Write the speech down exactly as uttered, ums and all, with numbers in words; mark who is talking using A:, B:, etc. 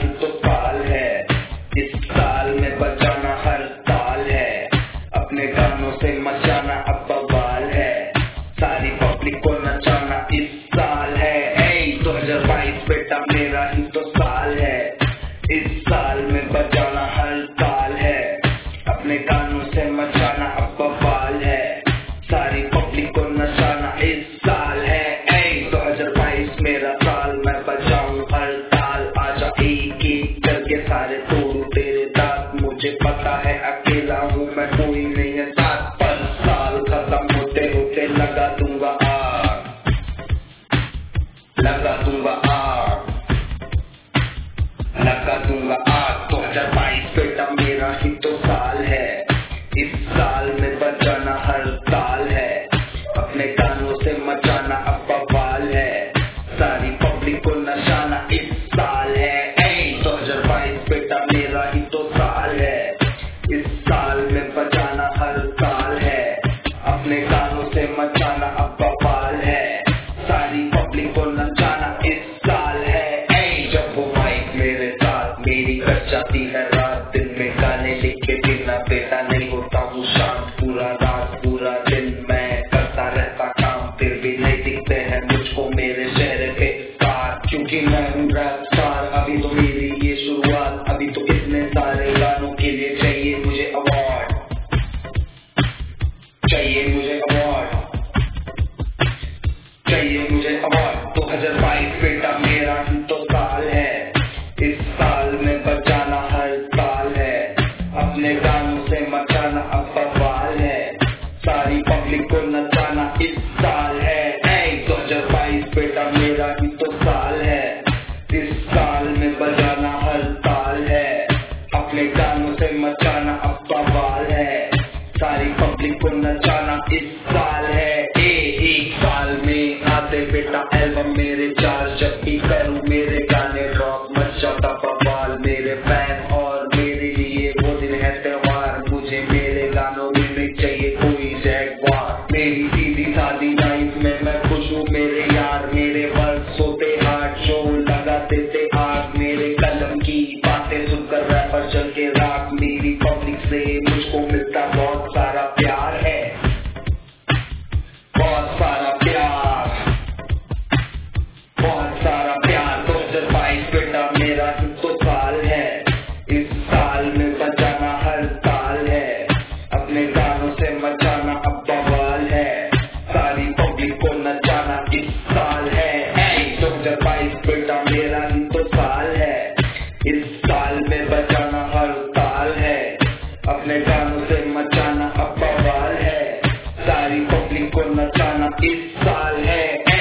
A: ही तो साल है, इस साल में बजाना हर ताल है, अपने गानों से मचाना अब बवाल है, सारी पब्लिक को नचाना इस साल है। ए दो हजार बाईस बेटा मेरा ही तो साल है, इस साल में बजाना हर ताल है, अपने गानों से मचाना अब बवाल है, सारी पब्लिक को नचाना इस साल है। ए दो हजार बाईस मेरा साल, मैं बजाऊं हर ताल, आजा एक एक करके सारे तोड़ू तेरे दांत, मुझे पता है अकेला हूँ मैं, कोई नहीं है साथ, पर साल खत्म होते होते लगा दूंगा आग, लगा दूंगा आग, लगा दूंगा आग। दो हजार बाईस बेटा मेरा ही तो साल है, इस साल में बजाना हर ताल है, अपने गानों से मचाना अब बवाल है, सारी पब्लिक को नचाना इस साल है। ए दो हजार बाईस बेटा मेरा ही तो साल है, इस साल में बजाना हर ताल है, अपने गानों से मचाना अब बवाल है, सारी पब्लिक को नचाना इस साल है। ए जब वो माइक मेरे साथ मेरी कट जाती है रात, दिन में गाने लिखे बिना बेटा नहीं होता हूँ शांत, पूरा रात पूरा दिन मैं करता रहता काम, फिर भी नहीं दिखते हैं मुझको मेरे चेहरे पे तार, क्योंकि मैं हूँ रैप स्टार। अभी तो मेरी ये शुरुआत, अभी तो इतने सारे गानों के लिए चाहिए मुझे अवार्ड, चाहिए मुझे अवार्ड, चाहिए मुझे अवार्ड। दो हजार बाईस बेटा मेरा ही तो साल है, इस साल में बजाना हर ताल है, अपने गानों से मचाना अब बवाल है, सारी पब्लिक को नचाना इस साल है। ए दो हजार बाईस बेटा मेरा ही तो साल है, इस साल में बजाना हर ताल है, अपने गानों से मचाना अब बवाल है, सारी पब्लिक को नचाना इस साल है। ए एक साल में आते बेटा एल्बम मेरे चार, जब भी करूँ मेरे गाने रॉक मच जाता बवाल, मेरे फैन और मेरे लिए वो दिन है त्योहार, मुझे मेरे गानों में नहीं चाहिए कोई जैगवार, मेरी सीधी सादी लाइफ में मैं खुश हूँ मेरे यार, मेरे वर्ड्स होते हार्ड शो लगा देते आग, मेरे कलम की बातें सुनकर रैपर चल के रात, मेरी पब्लिक से मुझको मिलता बहुत सारा प्यार है, बहुत सारा प्यार, बहुत सारा प्यार। दो हजार बाईस बेटा मेरा ही तो साल है, इस साल में बजाना हर ताल है, अपने गानों से मचाना अब बवाल है, सारी पब्लिक को नचाना इस साल है। ए दो हजार बाईस बेटा मेरा ही तो साल है, इस साल में बजाना हर ताल है, अपने गानों से मचाना अब बवाल है, सारी पब्लिक को नचाना इस साल है।